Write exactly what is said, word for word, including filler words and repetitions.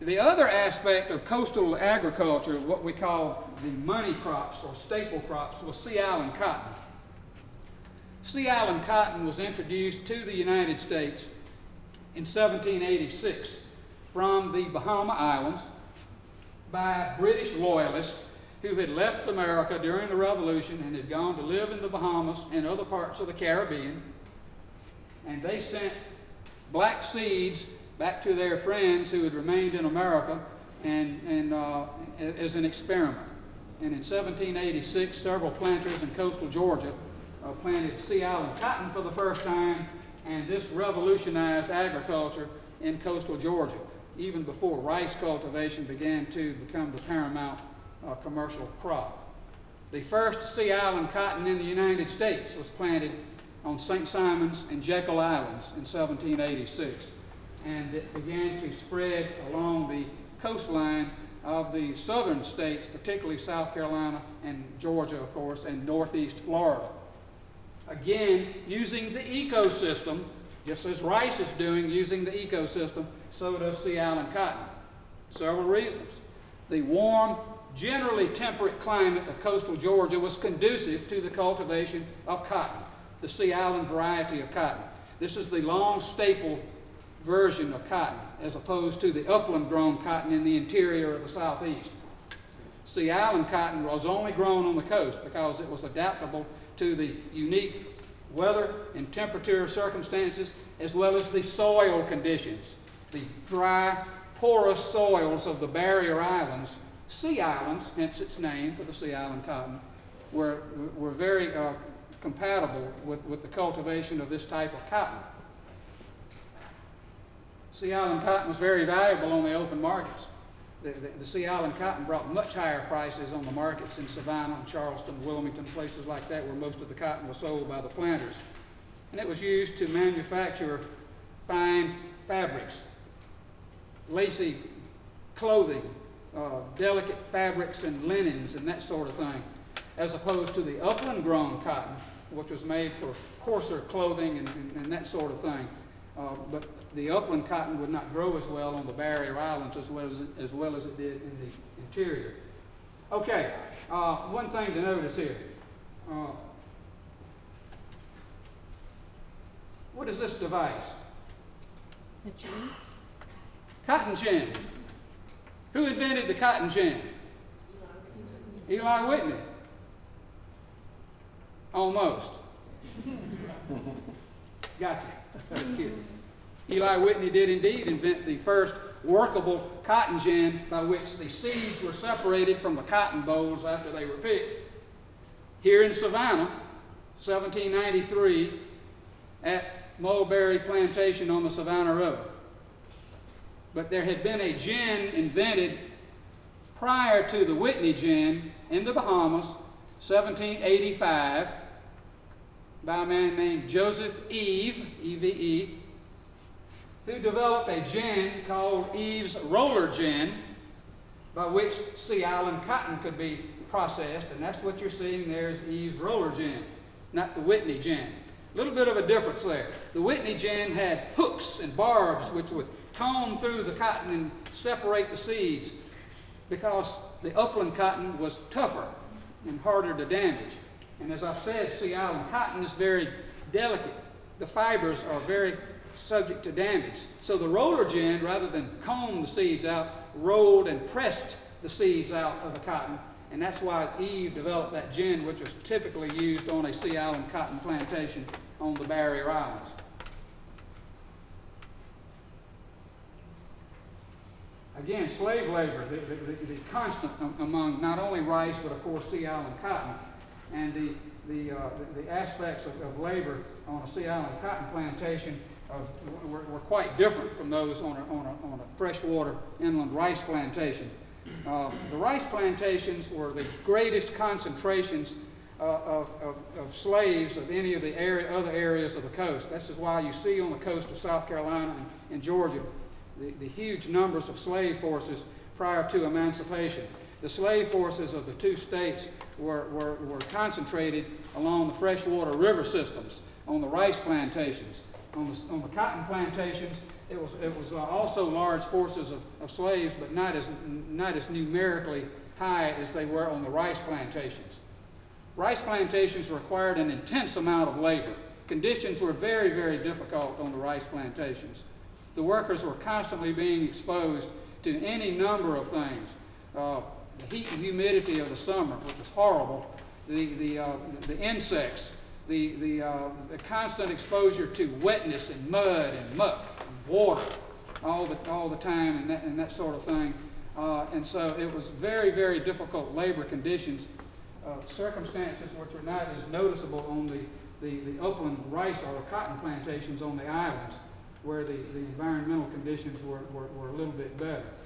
The other aspect of coastal agriculture, what we call the money crops or staple crops, was Sea Island cotton. Sea Island cotton was introduced to the United States in seventeen eighty-six from the Bahama Islands by British loyalists who had left America during the Revolution and had gone to live in the Bahamas and other parts of the Caribbean. And they sent black seeds back to their friends who had remained in America and, and uh, as an experiment. And in seventeen eighty-six, several planters in coastal Georgia uh, planted Sea Island cotton for the first time, and this revolutionized agriculture in coastal Georgia, even before rice cultivation began to become the paramount uh, commercial crop. The first Sea Island cotton in the United States was planted on Saint Simons and Jekyll Islands in seventeen eighty-six, and it began to spread along the coastline of the southern states, particularly South Carolina and Georgia, of course, and northeast Florida. Again, using the ecosystem, just as rice is doing, using the ecosystem, so does Sea Island cotton. Several reasons. The warm, generally temperate climate of coastal Georgia was conducive to the cultivation of cotton, the Sea Island variety of cotton. This is the long staple version of cotton, as opposed to the upland-grown cotton in the interior of the southeast. Sea Island cotton was only grown on the coast because it was adaptable to the unique weather and temperature circumstances, as well as the soil conditions. The dry, porous soils of the barrier islands, sea islands, hence its name for the Sea Island cotton, were, were very uh, compatible with, with the cultivation of this type of cotton. Sea Island cotton was very valuable on the open markets. The, the, the Sea Island cotton brought much higher prices on the markets in Savannah, Charleston, Wilmington, places like that, where most of the cotton was sold by the planters. And it was used to manufacture fine fabrics, lacy clothing, uh, delicate fabrics and linens and that sort of thing, as opposed to the upland-grown cotton, which was made for coarser clothing and, and, and that sort of thing. Uh, but the upland cotton would not grow as well on the barrier islands as well as it, as well as it did in the interior. Okay, uh, one thing to notice here. Uh, what is this device? The gin? Cotton gin. Who invented the cotton gin? Eli Whitney. Almost. Gotcha. Eli Whitney did indeed invent the first workable cotton gin by which the seeds were separated from the cotton bolls after they were picked. Here in Savannah, seventeen ninety-three, at Mulberry Plantation on the Savannah River. But there had been a gin invented prior to the Whitney gin in the Bahamas, seventeen eighty-five, by a man named Joseph Eve, E V E, who developed a gin called Eve's Roller Gin, by which Sea Island cotton could be processed, and that's what you're seeing there is Eve's Roller Gin, not the Whitney gin. A little bit of a difference there. The Whitney gin had hooks and barbs which would comb through the cotton and separate the seeds because the upland cotton was tougher and harder to damage. And as I've said, Sea Island cotton is very delicate. The fibers are very subject to damage. So the roller gin, rather than comb the seeds out, rolled and pressed the seeds out of the cotton. And that's why Eve developed that gin, which was typically used on a Sea Island cotton plantation on the barrier islands. Again, slave labor, the, the, the, the constant among not only rice, but of course Sea Island cotton. And the, the, uh, the, the aspects of, of labor on a Sea Island cotton plantation of, were, were quite different from those on a, on a, on a freshwater inland rice plantation. Uh, the rice plantations were the greatest concentrations uh, of, of, of slaves of any of the area, other areas of the coast. This is why you see on the coast of South Carolina and, and Georgia the, the huge numbers of slave forces prior to emancipation. The slave forces of the two states were, were, were concentrated along the freshwater river systems, on the rice plantations. On the, on the cotton plantations, It was, it was uh, also large forces of, of slaves, but not as, not as numerically high as they were on the rice plantations. Rice plantations required an intense amount of labor. Conditions were very, very difficult on the rice plantations. The workers were constantly being exposed to any number of things. Uh, the heat and humidity of the summer, which was horrible, the, the, uh, the insects, the, the, uh, the constant exposure to wetness and mud and muck and water all the, all the time and that, and that sort of thing. Uh, and so it was very, very difficult labor conditions, uh, circumstances which were not as noticeable on the, the, the upland rice or cotton plantations on the islands, where the, the environmental conditions were, were, were a little bit better.